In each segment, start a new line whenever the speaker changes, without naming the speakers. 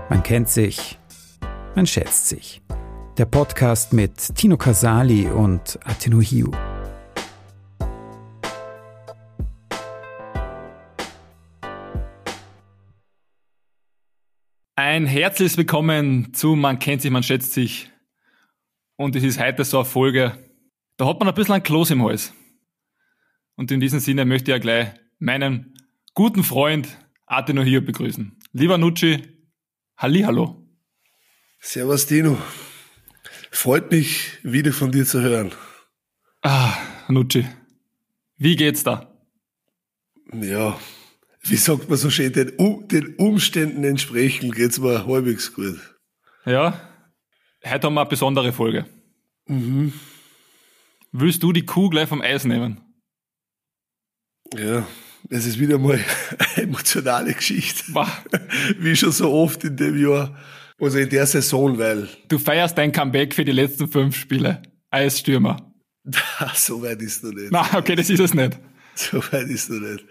Man kennt sich, man schätzt sich. Der Podcast mit Tino Casali und Ateno Hiu.
Ein herzliches Willkommen zu Man kennt sich, man schätzt sich. Und es ist heute so eine Folge, da hat man ein bisschen ein Kloß im Hals. Und in diesem Sinne möchte ich ja gleich meinen guten Freund Ateno Hiu begrüßen. Lieber Nucci, hallihallo.
Servus Tino. Freut mich, wieder von dir zu hören.
Nucci, wie geht's da?
Ja, wie sagt man so schön, den Umständen entsprechend geht's mir halbwegs gut.
Ja, heute haben wir eine besondere Folge. Willst du die Kuh gleich vom Eis nehmen?
Ja, es ist wieder mal eine emotionale Geschichte. Wie schon so oft in dem Jahr. Also in der Saison, weil...
Du feierst dein Comeback für die letzten 5 Spiele als Stürmer.
So weit ist noch nicht.
Nein, okay, das ist es nicht.
So weit ist noch nicht.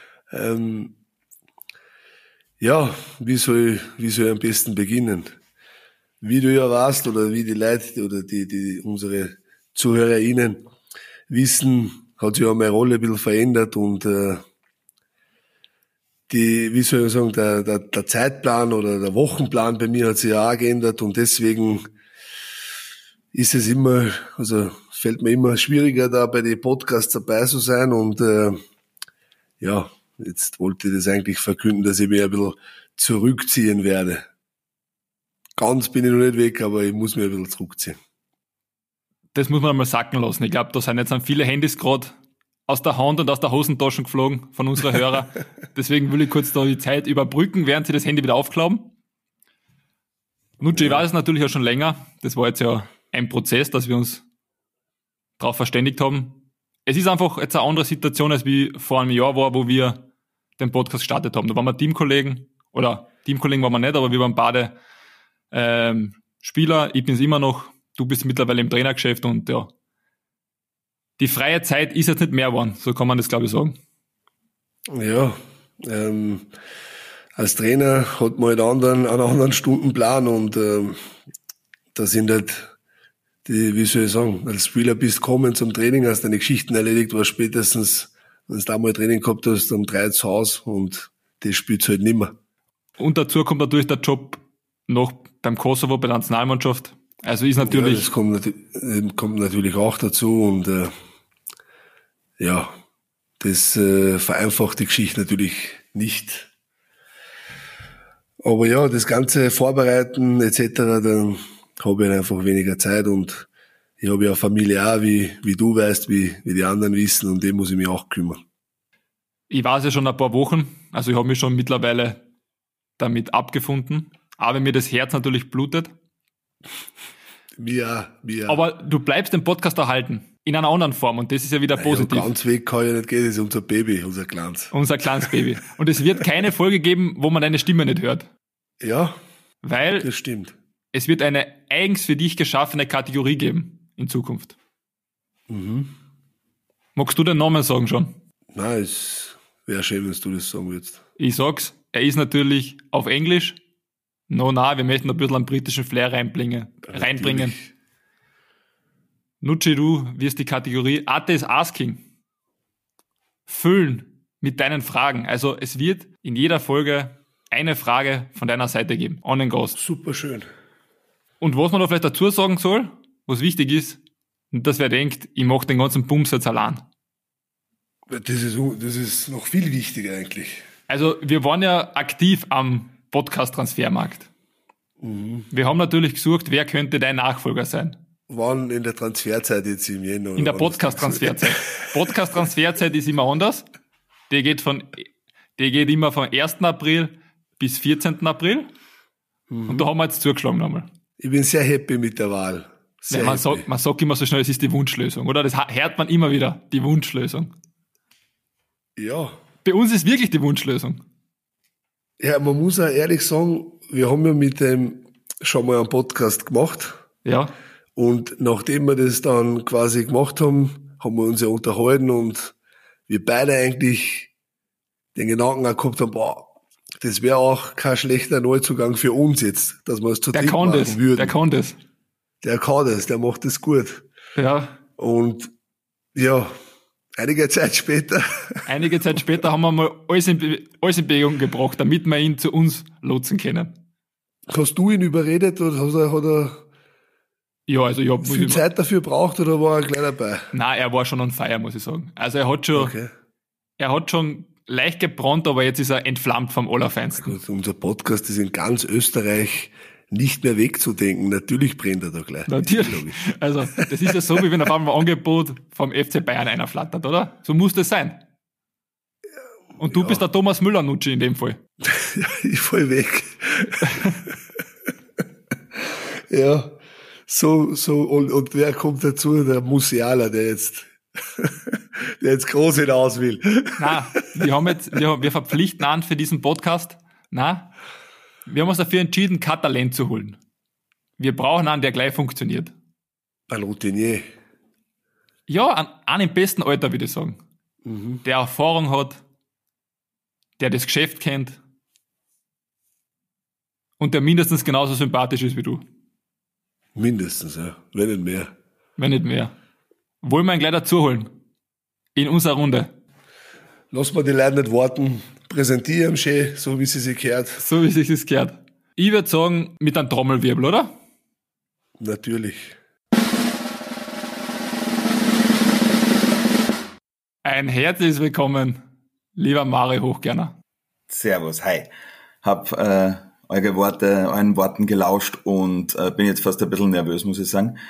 Ja, wie soll ich am besten beginnen? Wie du ja weißt, oder wie die Leute, oder die unsere ZuhörerInnen wissen, hat sich ja meine Rolle ein bisschen verändert und wie soll ich sagen, der Zeitplan oder der Wochenplan bei mir hat sich ja auch geändert und deswegen ist es immer, also fällt mir immer schwieriger, da bei den Podcasts dabei zu sein und ja, jetzt wollte ich das eigentlich verkünden, dass ich mich ein bisschen zurückziehen werde. Ganz bin ich noch nicht weg, aber ich muss mich ein bisschen zurückziehen.
Das muss man einmal sacken lassen. Ich glaube, da sind jetzt viele Handys gerade aus der Hand und aus der Hosentasche geflogen von unserer Hörer. Deswegen will ich kurz da die Zeit überbrücken, während sie das Handy wieder aufklappen. Nucci, ich weiß es natürlich auch schon länger. Das war jetzt ja ein Prozess, dass wir uns darauf verständigt haben. Es ist einfach jetzt eine andere Situation, als wie vor einem Jahr war, wo wir den Podcast gestartet haben. Da waren wir Teamkollegen, oder Teamkollegen waren wir nicht, aber wir waren beide Spieler. Ich bin es immer noch. Du bist mittlerweile im Trainergeschäft und ja, die freie Zeit ist jetzt nicht mehr geworden. So kann man das, glaube ich, sagen.
Ja, als Trainer hat man halt einen anderen Stundenplan und da sind halt wie soll ich sagen, als Spieler bist du gekommen zum Training, hast deine Geschichten erledigt, war spätestens, wenn du da mal Training gehabt hast, um 3 zu Hause und das spielst halt nimmer.
Und dazu kommt natürlich der Job noch beim Kosovo, bei der Nationalmannschaft. Also ist natürlich...
Ja, das kommt natürlich auch dazu und ja, das vereinfacht die Geschichte natürlich nicht. Aber ja, das ganze Vorbereiten etc., dann habe ich einfach weniger Zeit und ich habe ja Familie auch, wie du weißt, wie die anderen wissen und dem muss ich mich auch kümmern.
Ich weiß ja schon ein paar Wochen, also ich habe mich schon mittlerweile damit abgefunden, aber mir das Herz natürlich blutet.
Mir.
Aber du bleibst den Podcast erhalten, in einer anderen Form und das ist ja wieder positiv.
Ja, ganz weg kann ja nicht gehen, das ist unser Baby, unser kleines.
Unser kleines Baby. Und es wird keine Folge geben, wo man deine Stimme nicht hört.
Ja,
weil
das stimmt.
Es wird eine eigens für dich geschaffene Kategorie geben in Zukunft. Magst du den Namen sagen schon?
Nein, es wäre schön, wenn du das sagen würdest.
Ich sag's, er ist natürlich auf Englisch. Wir möchten ein bisschen einen britischen Flair reinbringen. Nucci, du wirst die Kategorie Ate is Asking füllen mit deinen Fragen. Also es wird in jeder Folge eine Frage von deiner Seite geben. On and goes.
Super schön.
Und was man da vielleicht dazu sagen soll, was wichtig ist, dass wer denkt, ich mache den ganzen Bums jetzt allein.
Das ist noch viel wichtiger eigentlich.
Also wir waren ja aktiv am Podcast-Transfermarkt. Wir haben natürlich gesucht, wer könnte dein Nachfolger sein.
Wann in der Transferzeit jetzt im Jänner?
In der Podcast-Transferzeit. Podcast-Transferzeit ist immer anders. Die geht immer von 1. April bis 14. April. Und da haben wir jetzt zugeschlagen nochmal.
Ich bin sehr happy mit der Wahl.
Man sagt immer so schnell, es ist die Wunschlösung, oder? Das hört man immer wieder, die Wunschlösung.
Ja.
Bei uns ist wirklich die Wunschlösung.
Ja, man muss auch ehrlich sagen, wir haben ja mit dem schon mal einen Podcast gemacht.
Ja.
Und nachdem wir das dann quasi gemacht haben, haben wir uns ja unterhalten und wir beide eigentlich den Gedanken auch gehabt haben, Das wäre auch kein schlechter Neuzugang für uns jetzt, dass wir es zu dritt machen würden.
Der kann das.
Der macht das gut.
Ja.
Und ja, einige Zeit später
haben wir mal alles in Bewegung gebracht, damit wir ihn zu uns lotsen können.
Hast du ihn überredet oder hat er
ja, also ich hab
viel Zeit dafür braucht oder war er gleich dabei?
Nein, er war schon on fire, muss ich sagen. Also er hat schon leicht gebrannt, aber jetzt ist er entflammt vom Allerfeinsten.
Gut, unser Podcast ist in ganz Österreich nicht mehr wegzudenken. Natürlich brennt er da gleich.
Natürlich. Also das ist ja so, wie wenn auf einmal ein Angebot vom FC Bayern einer flattert, oder? So muss das sein. Und du bist der Thomas Müller-Nutschi in dem Fall.
Ja, ich fall weg. Ja, so, und wer kommt dazu? Der Musiala, der jetzt groß hinaus will.
Nein, wir verpflichten an für diesen Podcast. Nein, wir haben uns dafür entschieden, Katalin zu holen. Wir brauchen einen, der gleich funktioniert.
Ein Routinier.
Ja, einen im besten Alter, würde ich sagen. Mhm. Der Erfahrung hat, der das Geschäft kennt und der mindestens genauso sympathisch ist wie du.
Mindestens, ja. Wenn nicht mehr.
Wenn nicht mehr. Wollen wir ihn gleich dazu holen? In unserer Runde.
Lass mal die Leute nicht warten. Präsentieren schön, so wie sie sich gehört.
So wie sich das gehört. Ich würde sagen, mit einem Trommelwirbel, oder?
Natürlich.
Ein herzliches Willkommen, lieber Mario Hochgerner.
Servus, hi. Hab euren Worten gelauscht und bin jetzt fast ein bisschen nervös, muss ich sagen.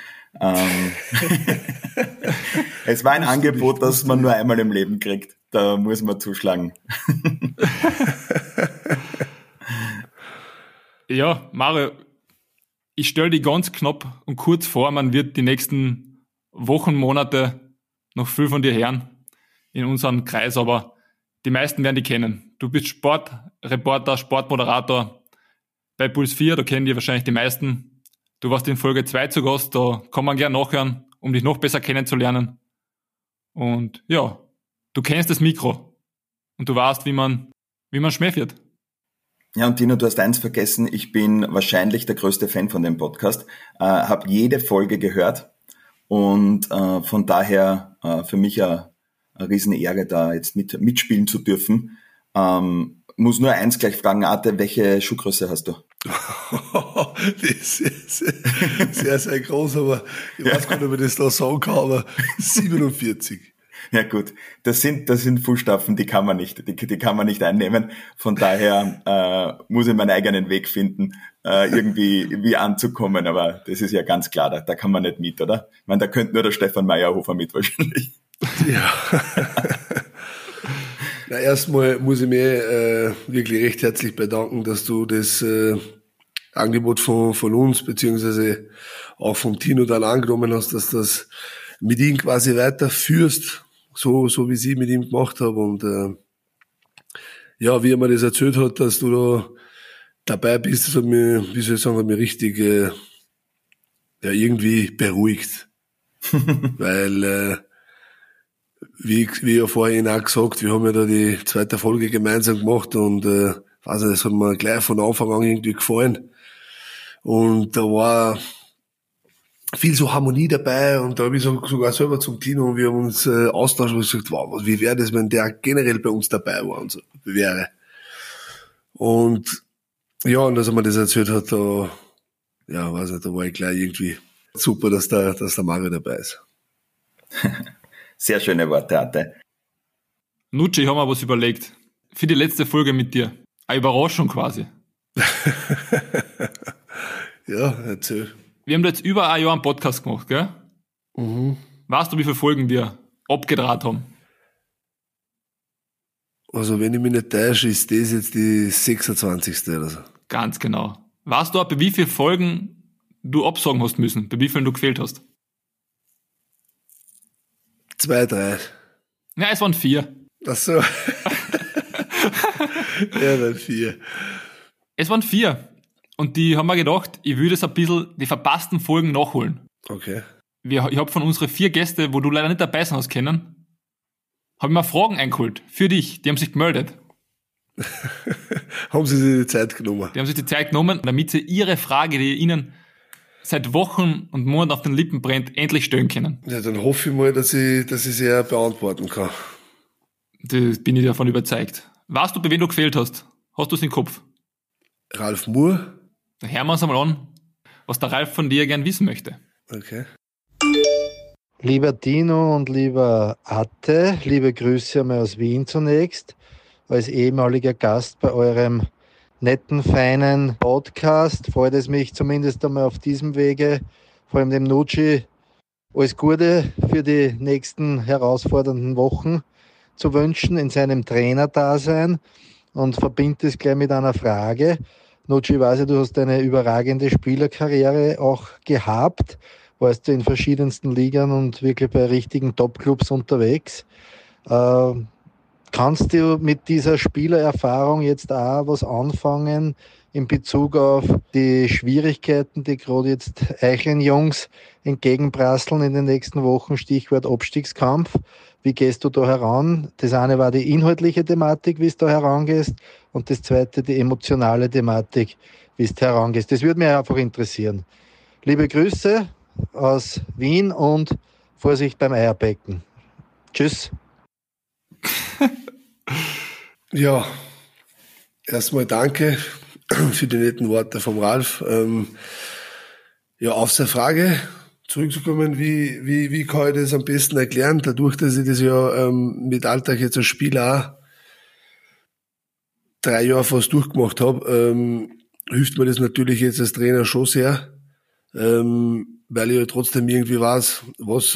Es war ein Angebot, das man nur einmal im Leben kriegt. Da muss man zuschlagen.
Ja, Mario, ich stelle dich ganz knapp und kurz vor, man wird die nächsten Wochen, Monate noch viel von dir hören in unserem Kreis, aber die meisten werden dich kennen. Du bist Sportreporter, Sportmoderator bei Puls 4, da kennen dich wahrscheinlich die meisten. Du warst in Folge 2 zu Gast, da kann man gerne nachhören, um dich noch besser kennenzulernen. Und ja, du kennst das Mikro und du weißt, wie man Schmäh führt.
Ja, und Tino, du hast eins vergessen, ich bin wahrscheinlich der größte Fan von dem Podcast, habe jede Folge gehört und von daher für mich eine Riesenehre, da jetzt mitspielen zu dürfen. Muss nur eins gleich fragen, Arte, welche Schuhgröße hast du?
Das ist sehr, sehr groß, aber ich weiß gar nicht, ob ich das da sagen kann, aber 47.
Ja gut, das sind Fußstapfen, die kann man nicht einnehmen. Von daher muss ich meinen eigenen Weg finden, irgendwie anzukommen. Aber das ist ja ganz klar, da kann man nicht mit, oder? Ich meine, da könnte nur der Stefan Meyerhofer mit wahrscheinlich. Ja.
Na, erstmal muss ich mir wirklich recht herzlich bedanken, dass du das Angebot von uns beziehungsweise auch vom Tino dann angenommen hast, dass das mit ihm quasi weiterführst, so wie ich mit ihm gemacht habe. Und ja, wie er mir das erzählt hat, dass du da dabei bist, das hat mich, wie soll ich sagen, hat mich richtig ja irgendwie beruhigt. Weil wie ja vorhin auch gesagt, wir haben ja da die zweite Folge gemeinsam gemacht und weiß nicht, das hat mir gleich von Anfang an irgendwie gefallen. Und da war viel so Harmonie dabei und da habe ich sogar selber zum Tino und wir haben uns austauscht und gesagt, wow, wie wäre das, wenn der generell bei uns dabei war und so wäre. Und ja, und als er mir das erzählt hat, da, ja, weiß nicht, da war ich gleich irgendwie super, dass der Mario dabei ist.
Sehr schöne Worte, Arte.
Nutschi, ich habe mir was überlegt. Für die letzte Folge mit dir. Eine Überraschung quasi.
Ja, erzähl.
Wir haben jetzt über ein Jahr einen Podcast gemacht, gell? Mhm. Weißt du, wie viele Folgen wir abgedraht haben?
Also, wenn ich mich nicht täusche, ist das jetzt die 26. oder so.
Ganz genau. Weißt du, bei wie vielen Folgen du absagen hast müssen? Bei wie vielen du gefehlt hast?
2, 3.
Ja, es waren 4.
Ach so. Ja, dann 4.
Es waren 4. Und die haben mir gedacht, ich würde es ein bisschen die verpassten Folgen nachholen.
Okay.
Ich habe von unseren 4 Gästen, wo du leider nicht dabei sein hast können, habe ich mir Fragen eingeholt. Für dich. Die haben sich gemeldet.
Haben Sie sich die Zeit genommen?
Die haben sich die Zeit genommen, damit sie ihre Frage, die ihnen seit Wochen und Monaten auf den Lippen brennt, endlich stellen können.
Ja, dann hoffe ich mal, dass ich sie auch beantworten kann.
Da bin ich davon überzeugt. Weißt du, bei wem du gefehlt hast? Hast du es im Kopf?
Ralf Moore?
Dann hören wir uns einmal an, was der Ralf von dir gern wissen möchte.
Okay.
Lieber Tino und lieber Atte, liebe Grüße einmal aus Wien zunächst. Als ehemaliger Gast bei eurem netten, feinen Podcast freut es mich zumindest einmal auf diesem Wege, vor allem dem Nucci, alles Gute für die nächsten herausfordernden Wochen zu wünschen in seinem Trainerdasein und verbinde es gleich mit einer Frage. Nucci, ich weiß ja, du hast eine überragende Spielerkarriere auch gehabt, warst du in verschiedensten Ligern und wirklich bei richtigen Top-Clubs unterwegs. Kannst du mit dieser Spielererfahrung jetzt auch was anfangen in Bezug auf die Schwierigkeiten, die gerade jetzt Eichlen Jungs entgegenprasseln in den nächsten Wochen, Stichwort Abstiegskampf? Wie gehst du da heran? Das eine war die inhaltliche Thematik, wie du da herangehst, und das zweite die emotionale Thematik, wie du herangehst. Das würde mich einfach interessieren. Liebe Grüße aus Wien und Vorsicht beim Eierbecken. Tschüss.
Ja, erstmal danke für die netten Worte vom Ralf. Ja, auf seine Frage zurückzukommen, wie kann ich das am besten erklären? Dadurch, dass ich das ja mit Alltag jetzt als Spieler auch 3 Jahre fast durchgemacht habe, hilft mir das natürlich jetzt als Trainer schon sehr, weil ich ja trotzdem irgendwie weiß, was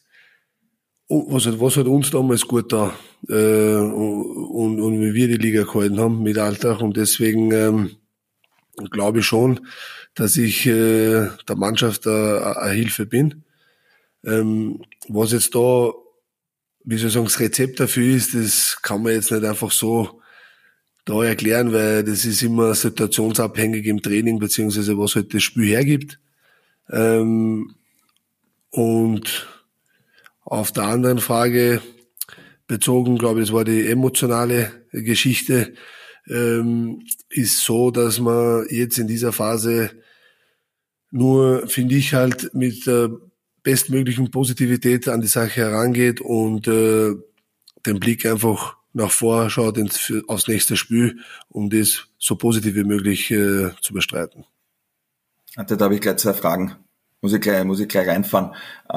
hat uns damals gut da und wie wir die Liga gehalten haben mit Alltag, und deswegen glaube ich schon, dass ich der Mannschaft eine Hilfe bin. Was jetzt da, wie soll ich sagen, das Rezept dafür ist, das kann man jetzt nicht einfach so da erklären, weil das ist immer situationsabhängig im Training, beziehungsweise was halt das Spiel hergibt. Und auf der anderen Frage bezogen, glaube ich, das war die emotionale Geschichte, ist so, dass man jetzt in dieser Phase nur, finde ich, halt mit der bestmöglichen Positivität an die Sache herangeht und den Blick einfach nach vor schaut aufs nächste Spiel, um das so positiv wie möglich zu bestreiten.
Da habe ich gleich 2 Fragen. Muss ich gleich reinfahren.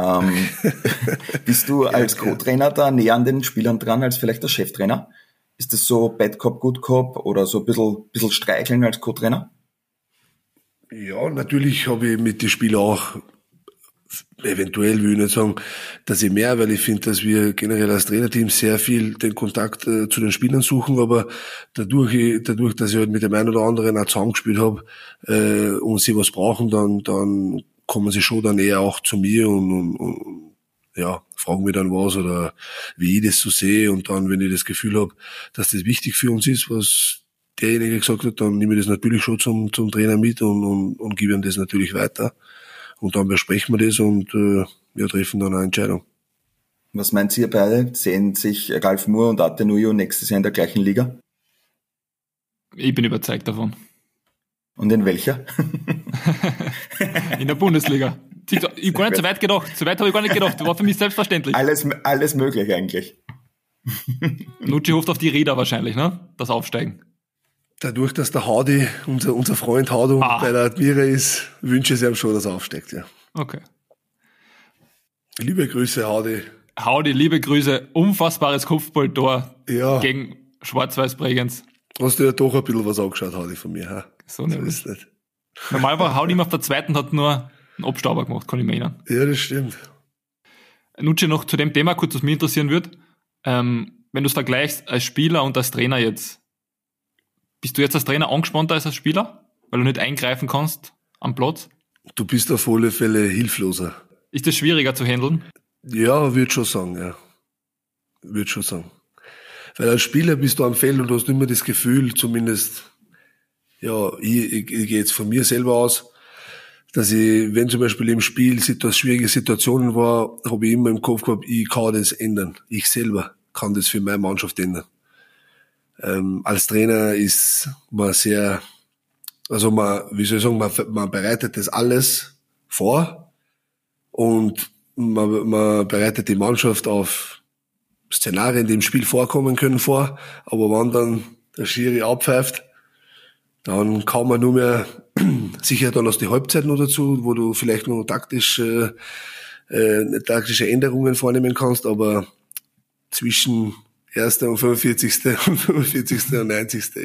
Bist du als Co-Trainer da näher an den Spielern dran als vielleicht der Cheftrainer? Ist das so Bad Cop, Good Cop oder so ein bisschen streicheln als Co-Trainer?
Ja, natürlich habe ich mit den Spielern auch eventuell, will ich nicht sagen, dass ich mehr, weil ich finde, dass wir generell als Trainerteam sehr viel den Kontakt zu den Spielern suchen, aber dadurch, dass ich halt mit dem einen oder anderen auch zusammengespielt habe und sie was brauchen, dann kommen sie schon dann eher auch zu mir und ja, fragen mich dann was oder wie ich das so sehe, und dann, wenn ich das Gefühl habe, dass das wichtig für uns ist, was derjenige gesagt hat, dann nehme ich das natürlich schon zum Trainer mit und gebe ihm das natürlich weiter. Und dann besprechen wir das und wir treffen dann eine Entscheidung.
Was meint ihr beide? Sehen sich Ralf Moore und Atte Nujo nächstes Jahr in der gleichen Liga?
Ich bin überzeugt davon.
Und in welcher?
In der Bundesliga. Ich habe gar nicht so weit gedacht. So weit habe ich gar nicht gedacht. Das war für mich selbstverständlich.
Alles möglich eigentlich.
Nucci hofft auf die Räder wahrscheinlich, ne? Das Aufsteigen.
Dadurch, dass der Haudi, unser Freund Haudu bei der Admira ist, wünsche ich ihm schon, dass er aufsteigt, ja.
Okay.
Liebe Grüße, Haudi.
Haudi, liebe Grüße. Unfassbares Kopfballtor gegen Schwarz-Weiß Bregenz.
Hast du ja doch ein bisschen was angeschaut, Haudi, von mir, ha?
So nämlich. Nicht. Normal war Haudi immer auf der zweiten, hat nur einen Abstauber gemacht, kann ich mir erinnern.
Ja, das stimmt.
Nucci, noch zu dem Thema kurz, was mich interessieren wird. Wenn du es vergleichst als Spieler und als Trainer jetzt, bist du jetzt als Trainer angespannter als Spieler, weil du nicht eingreifen kannst am Platz?
Du bist auf alle Fälle hilfloser.
Ist das schwieriger zu handeln?
Ja, würde schon sagen, ja. Würde schon sagen. Weil als Spieler bist du am Feld und hast immer das Gefühl, zumindest, ja, ich gehe jetzt von mir selber aus, dass ich, wenn zum Beispiel im Spiel schwierige Situationen war, habe ich immer im Kopf gehabt, ich kann das ändern. Ich selber kann das für meine Mannschaft ändern. Als Trainer ist man sehr, also man bereitet das alles vor und man bereitet die Mannschaft auf Szenarien, die im Spiel vorkommen können, vor. Aber wenn dann der Schiri abpfeift, dann kann man nur mehr sicher dann aus die Halbzeit noch dazu, wo du vielleicht noch taktische Änderungen vornehmen kannst, aber zwischen 1. und 45. und 45. und 90.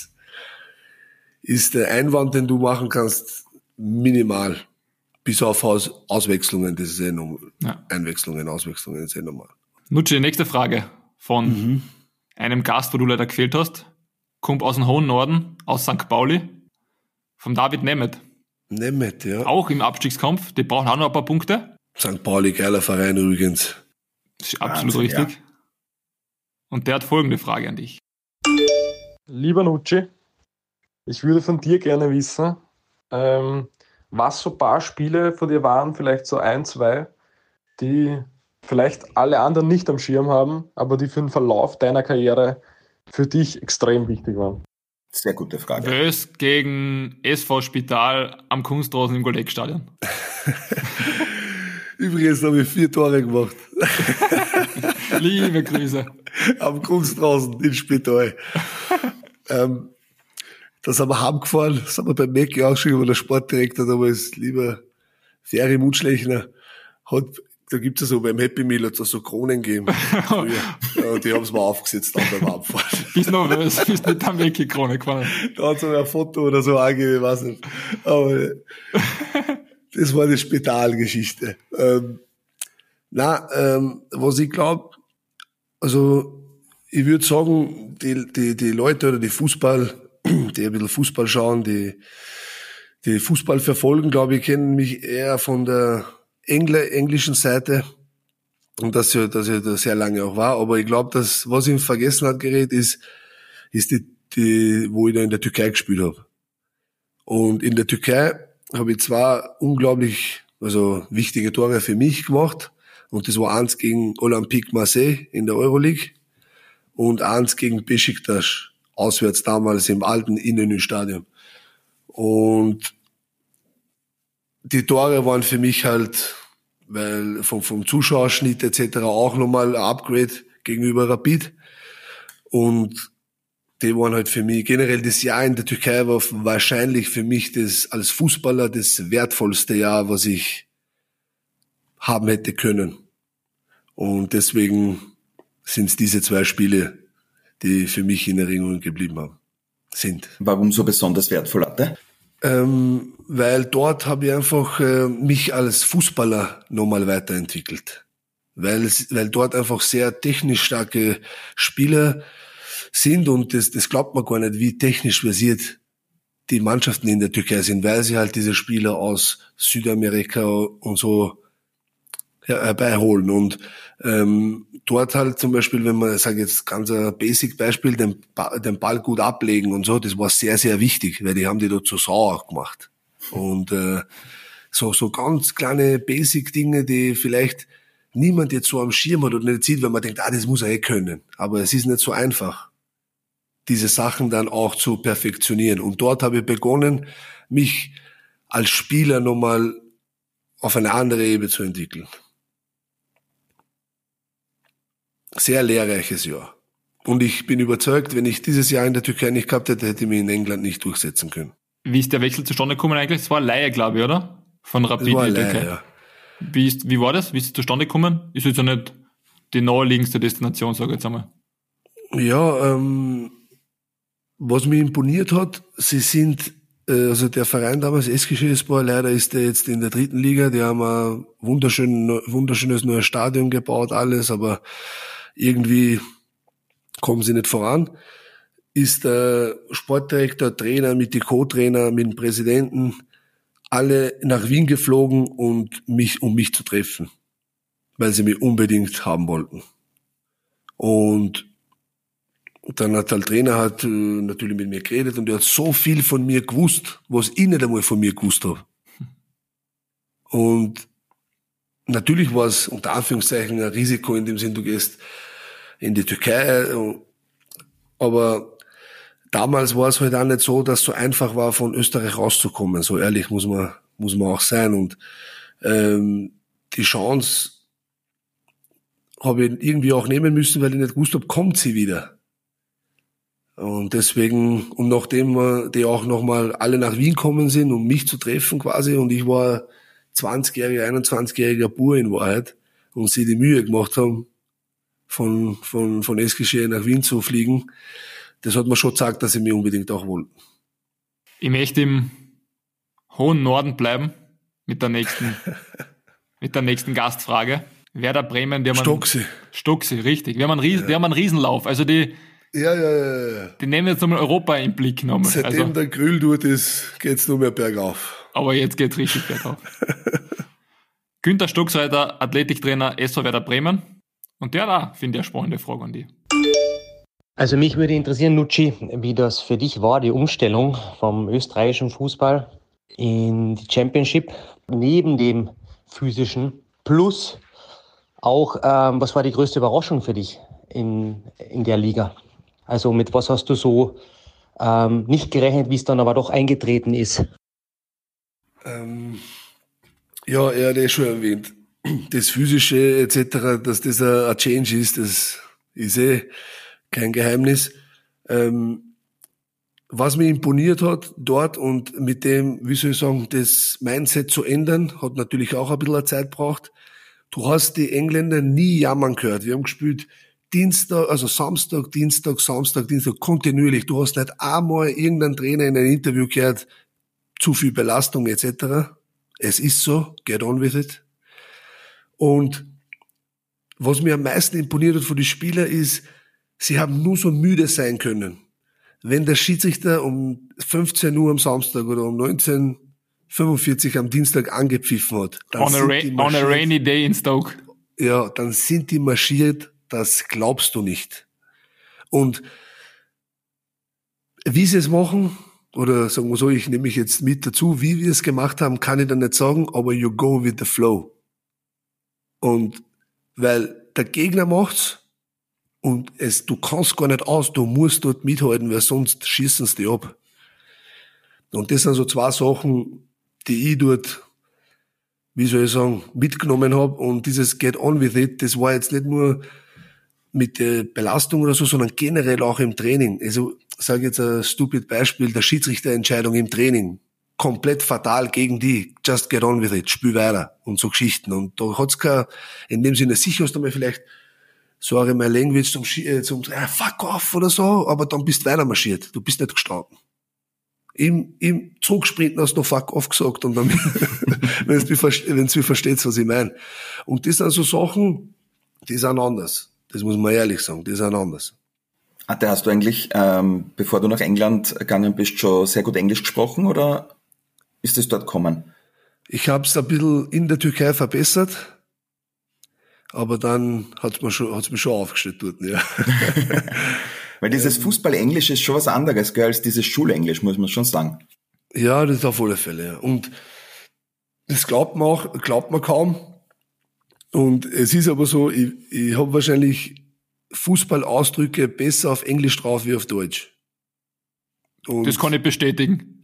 ist der Einwand, den du machen kannst, minimal. Bis auf Auswechslungen, das ist normal. Ja. Auswechslungen, das ist normal.
Nutschi, nächste Frage von einem Gast, wo du leider gefehlt hast. Kommt aus dem hohen Norden, aus St. Pauli, vom David Nemeth.
Nemeth, ja.
Auch im Abstiegskampf, die brauchen auch noch ein paar Punkte.
St. Pauli, geiler Verein übrigens.
Das ist absolut Wahnsinn, richtig. Ja. Und der hat folgende Frage an dich.
Lieber Nutschi, ich würde von dir gerne wissen, was so ein paar Spiele von dir waren, vielleicht so 1, 2, die vielleicht alle anderen nicht am Schirm haben, aber die für den Verlauf deiner Karriere für dich extrem wichtig waren.
Sehr gute Frage.
Bös gegen SV Spital am Kunstrasen im Golek-Stadion.
Übrigens habe ich 4 Tore gemacht.
Liebe Grüße.
Am Kunstrasen in Spital. Da sind wir heimgefahren, das haben wir beim Mecki ausgeschrieben, weil der Sportdirektor damals, lieber Ferry Mutschlechner, da gibt's ja so, beim Happy Meal hat's so Kronen gegeben. Ja, die haben's mal aufgesetzt dann beim Abfahren.
Bist nervös, bist nicht am Mecki-Krone gefahren.
Da hat's so ein Foto oder so angegeben, ich weiß nicht. Aber das war die Spitalgeschichte. Was ich glaube, also ich würde sagen, die Leute oder die die ein bisschen Fußball schauen, die Fußball verfolgen, glaube ich, kennen mich eher von der englischen Seite und dass ich da sehr lange auch war. Aber ich glaube, dass was ich in Vergessenheit gerät, ist die, wo ich da in der Türkei gespielt habe. Und in der Türkei habe ich 2 unglaublich, also wichtige Tore für mich gemacht. Und das war 1 gegen Olympique Marseille in der Euroleague und 1 gegen Beşiktaş, auswärts damals im alten Innenstadion. Und die Tore waren für mich halt, weil vom Zuschauerschnitt etc. auch nochmal ein Upgrade gegenüber Rapid. Und die waren halt für mich, generell das Jahr in der Türkei war wahrscheinlich für mich das als Fußballer das wertvollste Jahr, was ich haben hätte können. Und deswegen sind es diese 2 Spiele, die für mich in Erinnerung geblieben sind.
Warum so besonders wertvoll, Atte?
Weil dort habe ich einfach mich als Fußballer nochmal weiterentwickelt. Weil dort einfach sehr technisch starke Spieler sind und das glaubt man gar nicht, wie technisch versiert die Mannschaften in der Türkei sind, weil sie halt diese Spieler aus Südamerika und so herbeiholen. Und dort halt zum Beispiel, wenn man, sage jetzt ganz ein Basic-Beispiel, den Ball gut ablegen und so, das war sehr, sehr wichtig, weil die haben die dort so sauer gemacht. Und so ganz kleine Basic-Dinge, die vielleicht niemand jetzt so am Schirm hat und nicht sieht, wenn man denkt, das muss er können. Aber es ist nicht so einfach, diese Sachen dann auch zu perfektionieren. Und dort habe ich begonnen, mich als Spieler nochmal auf eine andere Ebene zu entwickeln. Sehr lehrreiches Jahr. Und ich bin überzeugt, wenn ich dieses Jahr in der Türkei nicht gehabt hätte, hätte ich mich in England nicht durchsetzen können.
Wie ist der Wechsel zustande gekommen eigentlich? Es war Leihe, glaube ich, oder? Von Rapid in die Türkei. Ja. Wie war das? Wie ist es zustande gekommen? Ist jetzt ja nicht die naheliegendste Destination, sage ich jetzt einmal.
Ja, was mich imponiert hat, sie sind, also der Verein damals, Eskişehirspor, leider ist der jetzt in der 3. Liga, die haben ein wunderschönes neues Stadion gebaut, alles, aber irgendwie kommen sie nicht voran. Ist der Sportdirektor, Trainer mit den Co-Trainer, mit dem Präsidenten, alle nach Wien geflogen um mich zu treffen, weil sie mich unbedingt haben wollten. Und dann hat der Trainer natürlich mit mir geredet und er hat so viel von mir gewusst, was ich nicht einmal von mir gewusst habe. Und natürlich war es unter Anführungszeichen ein Risiko, in dem Sinn, du gehst in die Türkei, Aber damals war es halt auch nicht so, dass es so einfach war, von Österreich rauszukommen. So ehrlich muss man auch sein. Und die Chance habe ich irgendwie auch nehmen müssen, weil ich nicht gewusst habe, kommt sie wieder. Und deswegen, und nachdem die auch nochmal alle nach Wien gekommen sind, um mich zu treffen quasi, und ich war 20-jähriger, 21-jähriger Bur in Wahrheit, und sie die Mühe gemacht haben, von Eskische nach Wien zu fliegen, das hat mir schon gesagt, dass sie mich unbedingt auch wollten.
Ich möchte im hohen Norden bleiben mit der nächsten Gastfrage. Werder Bremen, Stocksy, richtig. Wir haben einen Riesenlauf. Also die nehmen jetzt nochmal Europa im Blick genommen.
Seitdem der Grüll dort ist, geht's nur mehr bergauf.
Aber jetzt geht's richtig bergauf. Günther Stocksreiter, Athletiktrainer SV Werder Bremen. Und der da, finde ich, eine spannende Frage an die.
Also mich würde interessieren, Nucci, wie das für dich war, die Umstellung vom österreichischen Fußball in die Championship, neben dem physischen, plus auch, was war die größte Überraschung für dich in der Liga? Also mit was hast du so nicht gerechnet, wie es dann aber doch eingetreten ist?
Ja, er hat schon erwähnt. Das Physische etc., dass das ein Change ist, das ist kein Geheimnis. Was mich imponiert hat dort und mit dem, wie soll ich sagen, das Mindset zu ändern, hat natürlich auch ein bisschen Zeit gebraucht. Du hast die Engländer nie jammern gehört. Wir haben gespielt Samstag, Dienstag, kontinuierlich. Du hast nicht einmal irgendeinen Trainer in einem Interview gehört, zu viel Belastung etc. Es ist so, get on with it. Und was mir am meisten imponiert hat von den Spielern ist, sie haben nur so müde sein können. Wenn der Schiedsrichter um 15 Uhr am Samstag oder um 19:45 am Dienstag angepfiffen hat, dann
on a rainy day in Stoke.
Ja, dann sind die marschiert, das glaubst du nicht. Und wie sie es machen, oder sagen wir so, ich nehme mich jetzt mit dazu, wie wir es gemacht haben, kann ich dann nicht sagen, aber you go with the flow. Und weil der Gegner macht's und du kannst gar nicht aus, du musst dort mithalten, weil sonst schießen sie dich ab. Und das sind so zwei Sachen, die ich dort, wie soll ich sagen, mitgenommen habe. Und dieses Get on with it, das war jetzt nicht nur mit der Belastung oder so, sondern generell auch im Training. Also, sage jetzt ein stupid Beispiel, der Schiedsrichterentscheidung im Training. Komplett fatal gegen die. Just get on with it. Spiel weiter. Und so Geschichten. Und da hat's in dem Sinne, sicher hast du mal vielleicht, sorry, my language zum fuck off oder so, aber dann bist du weiter marschiert. Du bist nicht gestanden. Im Zugsprinten hast du noch fuck off gesagt und dann, wenn du verstehst, was ich meine. Und das sind so Sachen, die sind anders. Das muss man ehrlich sagen, die sind anders.
Atte, hast du eigentlich, bevor du nach England gegangen bist, schon sehr gut Englisch gesprochen oder ist es dort gekommen?
Ich habe es ein bisschen in der Türkei verbessert, aber dann hat's mich schon aufgestellt dort, ja.
Weil dieses Fußball-Englisch ist schon was anderes, gell, als dieses Schulenglisch, muss man schon sagen.
Ja, das auf alle Fälle, ja. Und das glaubt man kaum. Und es ist aber so, ich habe wahrscheinlich Fußballausdrücke besser auf Englisch drauf wie auf Deutsch. Und
das kann ich bestätigen.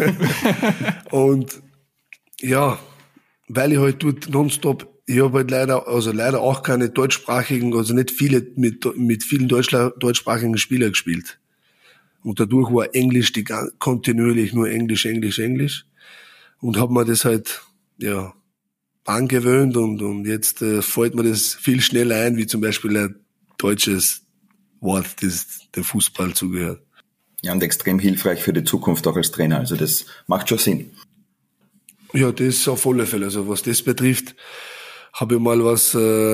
Und ja, weil ich halt dort nonstop, ich habe halt leider auch keine deutschsprachigen, also nicht viele mit vielen deutschsprachigen Spielern gespielt. Und dadurch war Englisch kontinuierlich nur Englisch. Und habe mir das halt, ja, angewöhnt und jetzt fällt mir das viel schneller ein, wie zum Beispiel ein deutsches Wort, das dem Fußball zugehört.
Ja, und extrem hilfreich für die Zukunft auch als Trainer. Also das macht schon Sinn.
Ja, das auf alle Fälle. Also was das betrifft, habe ich mal was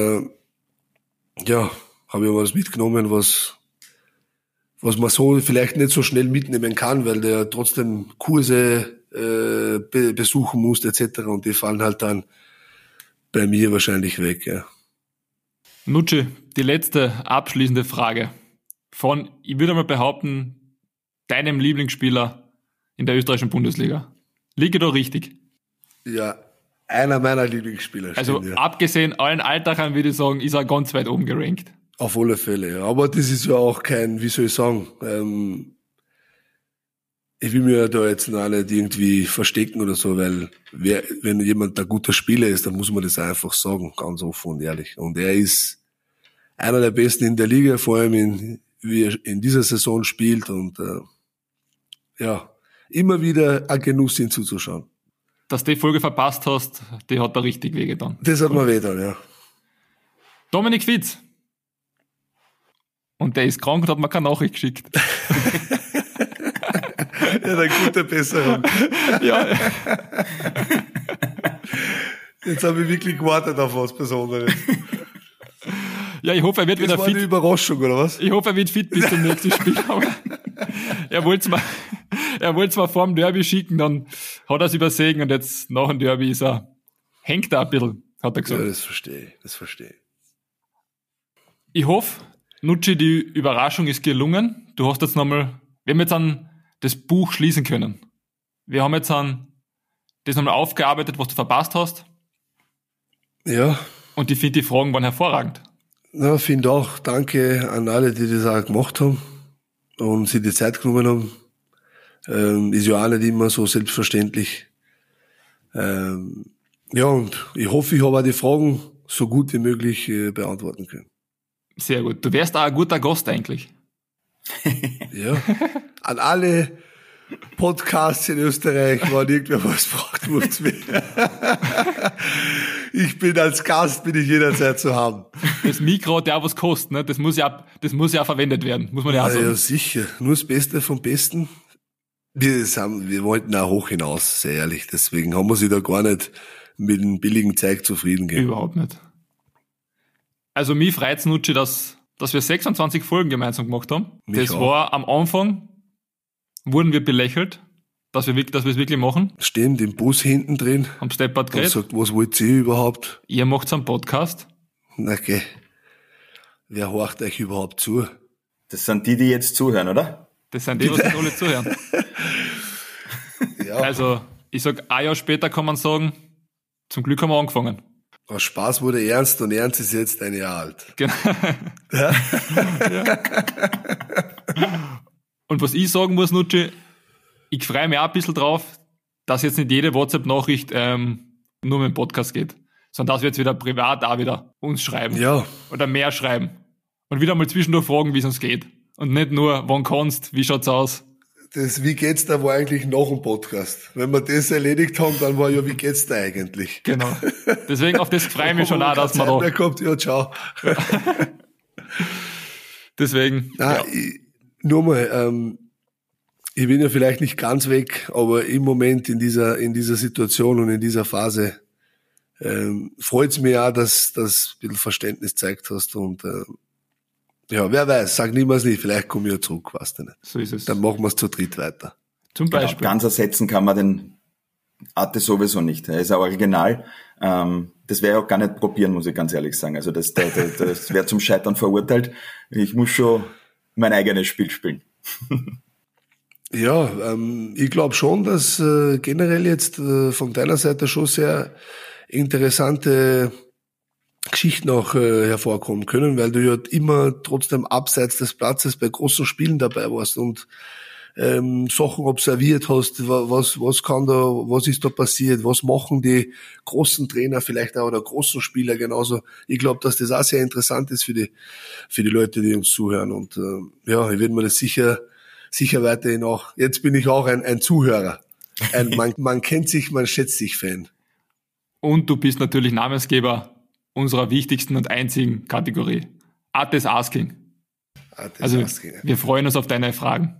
mitgenommen, was man so vielleicht nicht so schnell mitnehmen kann, weil der trotzdem Kurse besuchen muss etc. Und die fallen halt dann bei mir wahrscheinlich weg, ja.
Nucci, die letzte abschließende Frage von, ich würde mal behaupten, deinem Lieblingsspieler in der österreichischen Bundesliga. Liege da richtig?
Ja, einer meiner Lieblingsspieler.
Also
stimmt, ja.
Abgesehen allen Alltagern würde ich sagen, ist er ganz weit oben gerankt.
Auf alle Fälle, ja. Aber das ist ja auch kein, wie soll ich sagen, ich will mir da jetzt noch nicht irgendwie verstecken oder so, weil wenn jemand ein guter Spieler ist, dann muss man das einfach sagen, ganz offen und ehrlich. Und er ist einer der Besten in der Liga, vor allem wie er in dieser Saison spielt und immer wieder ein Genuss, ihn zuzuschauen.
Dass du die Folge verpasst hast, die hat da richtig wehgetan.
Das hat mir wehgetan, ja.
Dominik Fitz. Und der ist krank und hat mir keine Nachricht geschickt.
Ja, eine gute Besserung.
Ja.
Jetzt habe ich wirklich gewartet auf was Besonderes.
Ja, ich hoffe, er wird wieder
fit. Das war
fit.
eine Überraschung, oder was?
Ich hoffe, er wird fit bis zum nächsten Spiel. Aber er wollte es mal vor dem Derby schicken, dann hat er es übersehen und jetzt nach dem Derby hängt er ein bisschen, hat er gesagt.
Ja, das verstehe ich.
Ich hoffe, Nucci, die Überraschung ist gelungen. Du hast jetzt nochmal, wir haben jetzt das Buch schließen können. Wir haben jetzt das nochmal aufgearbeitet, was du verpasst hast.
Ja.
Und ich finde, die Fragen waren hervorragend.
Na, finde auch. Danke an alle, die das auch gemacht haben und sich die Zeit genommen haben. Ist ja auch nicht immer so selbstverständlich. Ja, und ich hoffe, ich habe auch die Fragen so gut wie möglich beantworten können.
Sehr gut. Du wärst auch ein guter Gast eigentlich.
Ja. An alle Podcasts in Österreich, wenn irgendwer was braucht, ruft's mich. Ich bin als Gast jederzeit zu haben.
Das Mikro hat ja auch was kostet, ne? Das muss ja auch verwendet werden, muss man ja auch sagen.
Ja, sicher. Nur das Beste vom Besten. Wir wollten auch hoch hinaus, sehr ehrlich. Deswegen haben wir sich da gar nicht mit dem billigen Zeug zufrieden gegeben.
Überhaupt nicht. Also mich freut's, Nucci, dass wir 26 Folgen gemeinsam gemacht haben.
Mich
das
auch.
war am Anfang, wurden wir belächelt, dass wir es wirklich machen.
Stehen im Bus hinten drin
Am Steppert
und
geredet.
sagt, was wollt ihr überhaupt?
Ihr macht's einen Podcast.
Na geh. Wer horcht euch überhaupt zu?
Das sind die jetzt zuhören, oder?
Das sind die, was uns alle zuhören.
Ja,
Also, ich sag, ein Jahr später kann man sagen, zum Glück haben wir angefangen.
aus Spaß wurde ernst und ernst ist jetzt ein Jahr alt.
Genau. Ja. Und was ich sagen muss, Nucci, ich freue mich auch ein bisschen drauf, dass jetzt nicht jede WhatsApp-Nachricht nur mit dem Podcast geht, sondern dass wir jetzt wieder privat auch wieder uns schreiben.
Ja,
Oder mehr schreiben. Und wieder mal zwischendurch fragen, wie es uns geht. Und nicht nur, wann kannst, wie schaut's aus.
das Wie geht's da war eigentlich nach dem Podcast. Wenn wir das erledigt haben, dann war ja, wie geht's da eigentlich?
Genau. Deswegen auf das freue ich mich schon auch, dass man
da
da.
kommt, ja, ciao.
Deswegen.
Nein,
Ja.
nur mal, ich bin ja vielleicht nicht ganz weg, aber im Moment in dieser Situation und in dieser Phase freut's mich auch, dass du ein bisschen Verständnis gezeigt hast und ja, wer weiß, sag niemals nie, vielleicht komme ich ja zurück, weißt du nicht.
So ist es.
Dann machen wir es zu dritt weiter.
Zum
Genau,
Beispiel.
ganz ersetzen kann man den Arte sowieso nicht. Er ist ein Original. Das wäre auch gar nicht probieren, muss ich ganz ehrlich sagen. Also das wäre zum Scheitern verurteilt. Ich muss schon mein eigenes Spiel spielen.
Ja, ich glaube schon, dass generell jetzt von deiner Seite schon sehr interessante Geschichten auch hervorkommen können, weil du ja immer trotzdem abseits des Platzes bei großen Spielen dabei warst und Sachen observiert hast, was ist da passiert, was machen die großen Trainer vielleicht auch oder großen Spieler genauso. Ich glaube, dass das auch sehr interessant ist für die Leute, die uns zuhören und ja, ich werde mir das sicher weiterhin auch, jetzt bin ich auch ein Zuhörer. Man kennt sich, man schätzt sich Fan.
Und du bist natürlich Namensgeber unserer wichtigsten und einzigen Kategorie. Artes Asking. Also wir freuen uns auf deine Fragen.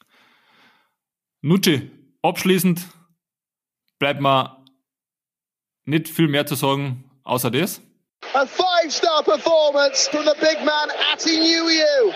Nucci, abschließend bleibt mir nicht viel mehr zu sagen, außer das.
A 5-star performance from the big man Ati Nuhiu.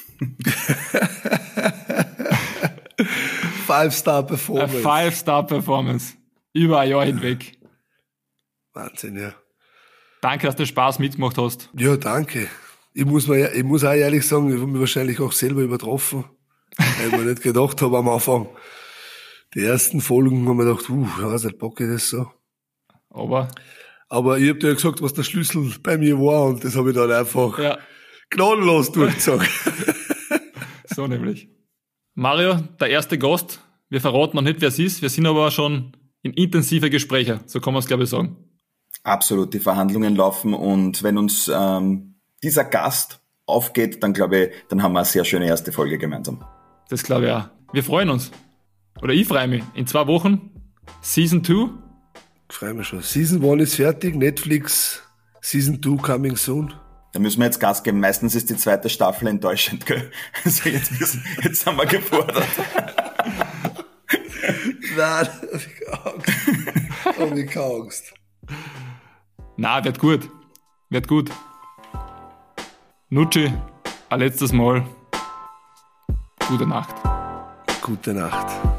5-star Performance.
A 5-star Performance. Über ein Jahr hinweg.
Wahnsinn, ja.
Danke, dass du Spaß mitgemacht hast.
Ja, danke. Ich muss auch ehrlich sagen, ich habe mich wahrscheinlich auch selber übertroffen, weil ich mir nicht gedacht habe am Anfang. Die ersten Folgen haben wir gedacht, ich weiß nicht, packe ich das so.
Aber
ich habe dir ja gesagt, was der Schlüssel bei mir war und das habe ich dann einfach gnadenlos durchgezogen.
So nämlich. Mario, der erste Gast. Wir verraten noch nicht, wer es ist. Wir sind aber schon in intensive Gespräche. So kann man es, glaube ich, sagen.
Absolut, die Verhandlungen laufen und wenn uns dieser Gast aufgeht, dann glaube ich, dann haben wir eine sehr schöne erste Folge gemeinsam.
Das glaube ich auch. Wir freuen uns. Oder ich freue mich. In 2 Wochen Season 2.
Ich freue mich schon. Season 1 ist fertig, Netflix, Season 2 coming soon.
Da müssen wir jetzt Gas geben. Meistens ist die zweite Staffel enttäuschend, gell? Also jetzt sind wir gefordert.
Nein, hab ich keine Angst.
Na, wird gut. Wird gut. Nutschi, ein letztes Mal. Gute Nacht.
Gute Nacht.